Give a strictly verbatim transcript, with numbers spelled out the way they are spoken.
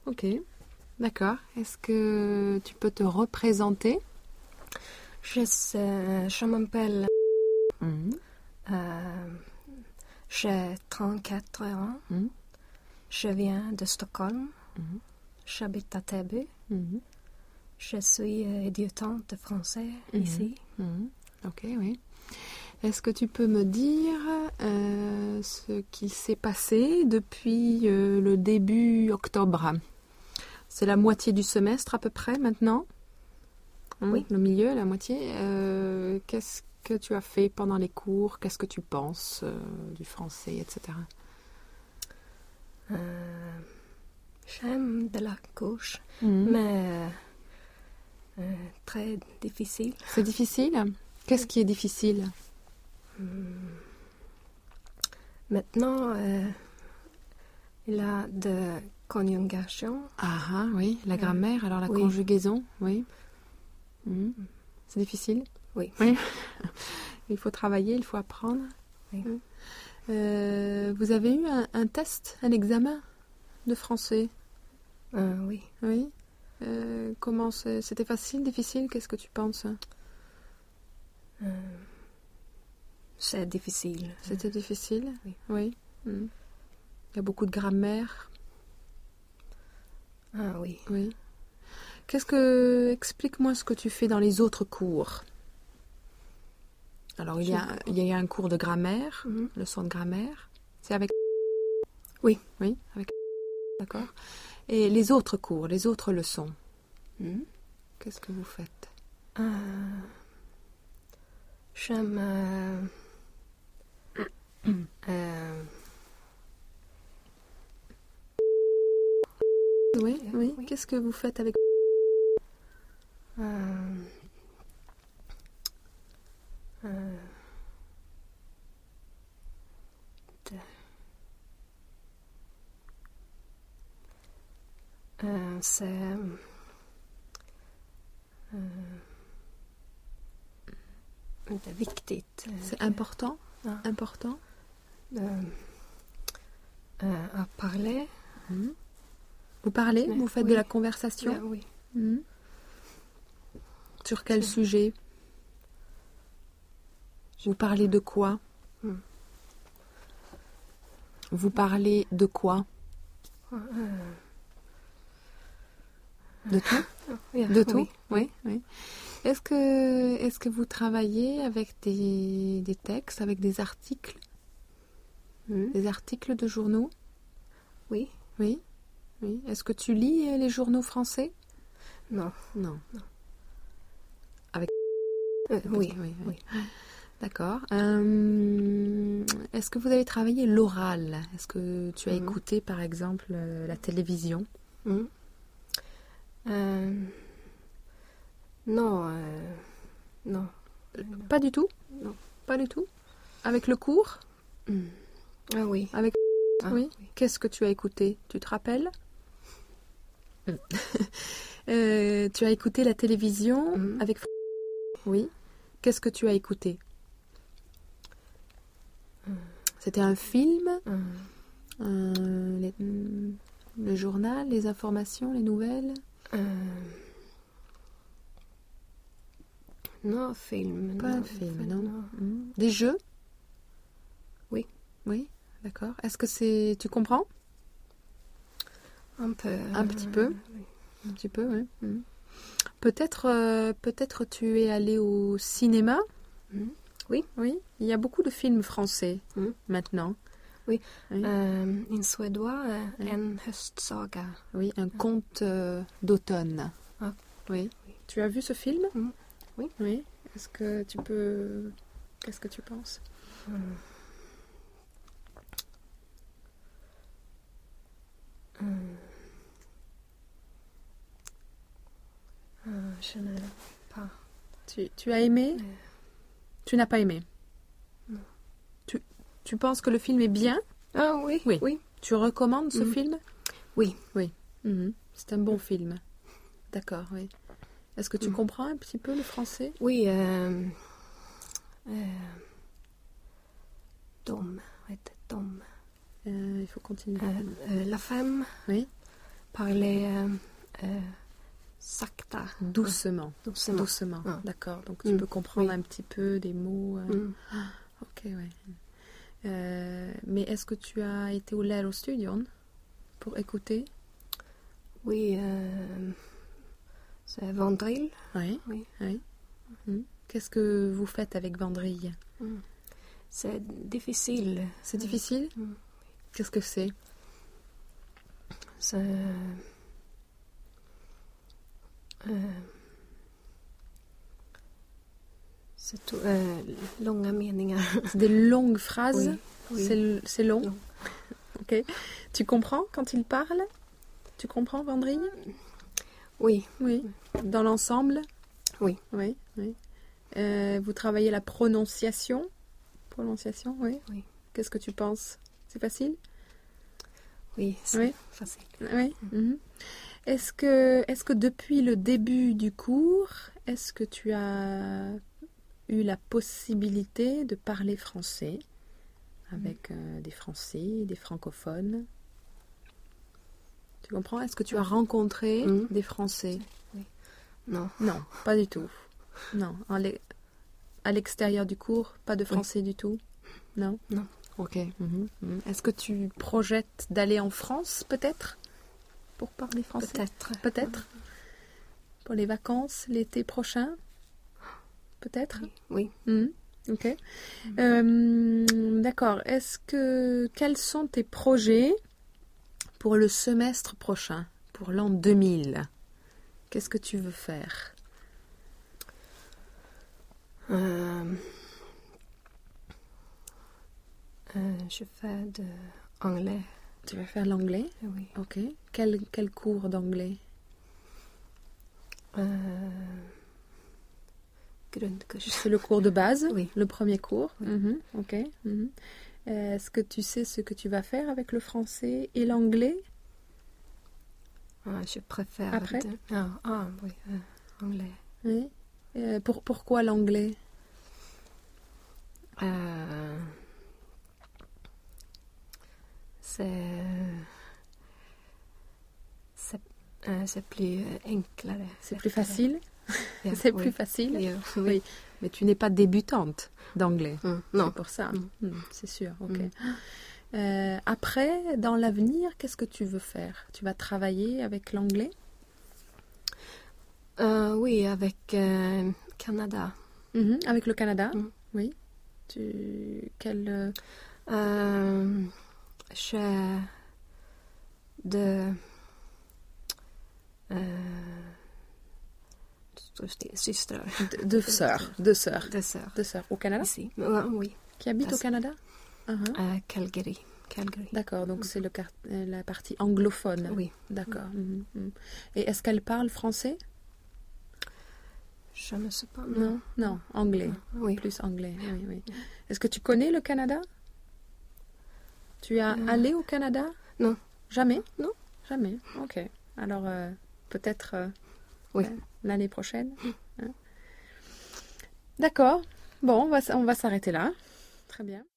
Ok, d'accord. Est-ce que tu peux te représenter? Je, sais- je m'appelle... Mhm. euh, j'ai trente-quatre ans. Mhm. Je viens de Stockholm. Mhm. J'habite à Täby. Mhm. Je suis euh, étudiante de français Mhm. ici. Mhm. Ok, oui. Est-ce que tu peux me dire euh, ce qu'il s'est passé depuis euh, le début octobre? C'est la moitié du semestre à peu près maintenant? Hein, Oui. Le milieu, la moitié. Euh, qu'est-ce que tu as fait pendant les cours? Qu'est-ce que tu penses euh, du français, et cetera. Euh, j'aime de la gauche, Mhm. mais euh, très difficile. C'est difficile? Qu'est-ce qui est difficile? Maintenant, euh, il y a de conjugation. Ah, ah, oui, la grammaire, alors la oui. conjugaison, oui. Mhm. C'est difficile? Oui. Oui. Il faut travailler, il faut apprendre. Oui. Euh, vous avez eu un, un test, un examen de français? Euh, oui. Oui. Euh, comment c'est- c'était facile, difficile? Qu'est-ce que tu penses? Euh, c'est difficile. C'était difficile? Oui. Oui. Mhm. Il y a beaucoup de grammaire. Ah oui. Oui. Qu'est-ce que... Explique-moi ce que tu fais dans les autres cours. Alors, il y a, il y a un cours de grammaire, Mhm. leçon de grammaire. C'est avec... Oui. Oui, avec... D'accord. Et les autres cours, les autres leçons, Mhm. qu'est-ce que vous faites? Euh, j'aime... euh, euh, Oui, oui. oui. Qu'est-ce que vous faites avec... euh, euh, de- euh, c'est... euh, det är viktigt. C'est important? Ja. Important? Euh, euh, à parler. Mhm. Vous parlez? Oui. Vous faites Oui. de la conversation? Ja, oui. Mhm. Sur quel Sur- sujet? Vous parlez de quoi? Mhm. Vous parlez de quoi? Euh, De tout? ja, De tout? oui. Oui, oui. Est-ce que, est-ce que vous travaillez avec des, des textes, avec des articles, Mhm. des articles de journaux? Oui. Oui, oui. Est-ce que tu lis euh, les journaux français? Non. Non. Euh, oui. oui, oui. oui. D'accord. Euh, est-ce que vous avez travaillé l'oral? Est-ce que tu as Mhm. écouté, par exemple, euh, la télévision? Mhm. Euh, non. euh, non. Pas du tout? Non. Pas du tout? Avec le cours? Mhm. Ah oui. Avec... Ah, oui. Qu'est-ce que tu as écouté? Tu te rappelles? Euh, tu as écouté la télévision Mhm. avec... Oui. Qu'est-ce que tu as écouté? C'était un film? Euh, un- les- le journal, les informations, les nouvelles? euh, non, film. Pas non, un film, film, non. Mm. Des jeux? Oui. Oui, d'accord. Est-ce que c'est... Tu comprends? Un peu. Un petit peu. oui. Un petit peu, oui. Mm. Peut-être, euh, peut-être tu es allé au cinéma? Mhm. Oui. Oui. Il y a beaucoup de films français Mm. maintenant. Oui. Oui. Euh, en suédois, euh, Oui. en höstsaga. Oui, un conte euh, d'automne. Ah. Oui. Tu as vu ce film? Mm. Oui. Oui. Est-ce que tu peux... Qu'est-ce que tu penses? Euh, euh, euh, je ne pas. Tu, tu as aimé? Euh, Tu n'as pas aimé? Non. Tu, tu penses que le film est bien? Ah oui. Oui. Oui. Tu recommandes ce Mhm. film? Oui. Oui. Mhm. C'est un bon film. D'accord, oui. Est-ce que tu Mhm. comprends un petit peu le français? Oui. Euh, euh, Dom. Vad heter Dom? Euh, il faut continuer. Euh, euh, la femme. Oui. parler euh, euh, sakta. Doucement. Doucement. Doucement, Ah. d'accord. Donc tu Mm. peux comprendre Oui. un petit peu des mots. euh, Mm. Ok, ouais. Euh, mais est-ce que tu as été au Lärarstudion pour écouter? Oui, euh, c'est Vandril. Oui. Oui. oui. Mm. Qu'est-ce que vous faites avec Vandrille? Mm. C'est difficile. C'est difficile? Mm. Qu'est-ce que c'est? C'est... Euh, c'est tout, euh, långa meningar. C'est des longues phrases? Oui, oui. C'est, c'est long? Long. Ok. Tu comprends quand il parle? Tu comprends Vandrille? Oui, Oui. Dans l'ensemble? oui. Oui, oui. Euh, vous travaillez la prononciation? Prononciation, oui. Oui. Qu'est-ce que tu penses? C'est facile? Oui, c'est Oui. facile. Oui. Mhm. Est-ce que, est-ce que depuis le début du cours, est-ce que tu as eu la possibilité de parler français avec euh, des Français, des francophones? Tu comprends? Est-ce que tu as rencontré Mhm. des Français? Non. Non, pas du tout. Non. En l'e- à l'extérieur du cours, pas de français du tout? Non? Non. Ok. Mhm, mhm. Est-ce que tu projettes d'aller en France, peut-être, pour parler français? Peut-être. Peut-être. Pour les vacances, l'été prochain? Peut-être? Oui. Mhm, ok. Euh, d'accord. Est-ce que... Quels sont tes projets pour le semestre prochain, pour l'an deux mille? Qu'est-ce que tu veux faire? Euh, euh, je fais de anglais. Tu vas faire l'anglais? Oui. Ok. Quel, quel cours d'anglais? Euh, grundkurs. C'est le cours de base? Oui. Le premier cours? Oui. Mhm, ok. Mhm. Euh, Est-ce que tu sais ce que tu vas faire avec le français et l'anglais? Ah, je préfère. Après? de- Ah, ah, oui, euh, anglais. Oui. Euh, pour, pourquoi l'anglais? Euh, c'est. C'est euh, c'est plus euh, enklare. C'est plus facile? Ja, C'est oui. plus facile? Ja, Oui. oui. Mais tu n'es pas débutante d'anglais. Mm, non. C'est pour ça. Mm. Mm, c'est sûr, ok. Mm. Euh, après, dans l'avenir, qu'est-ce que tu veux faire? Tu vas travailler avec l'anglais? Euh, oui, avec euh, Canada. Mhm, avec le Canada? Mm. Oui. Tu... Quel... euh, Euh, j'ai de euh, systrar. Deux, deux sœurs. Deux sœurs. Deux sœurs. Deux sœurs. Au Canada? Ici. Ouais, oui. Qui habitent au Parce- Canada? Uh-huh. À Calgary. Calgary. D'accord, donc c'est le quart- euh, la partie anglophone. Oui. D'accord. Mhm, mhm. Et est-ce qu'elle parle français? Je ne sais pas. Non. Non, anglais. Oui. Plus anglais, oui, oui. Est-ce que tu connais le Canada? Tu es Euh. allé au Canada? Non. Jamais? Non. Jamais, ok. Alors, euh, peut-être euh, Oui. euh, l'année prochaine. Hein. D'accord. Bon, on va, s- on va s'arrêter là. Très bien.